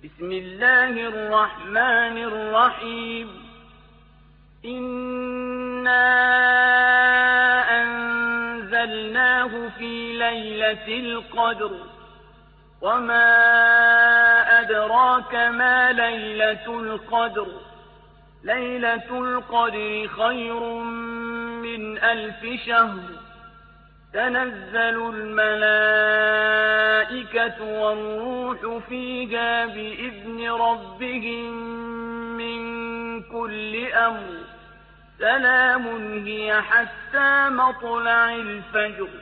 بسم الله الرحمن الرحيم إنا أنزلناه في ليلة القدر وما أدراك ما ليلة القدر ليلة القدر خير من 1000 شهر تنزل الملائكة والروح فيها بإذن ربهم من كل أمر سلام هي حتى مطلع الفجر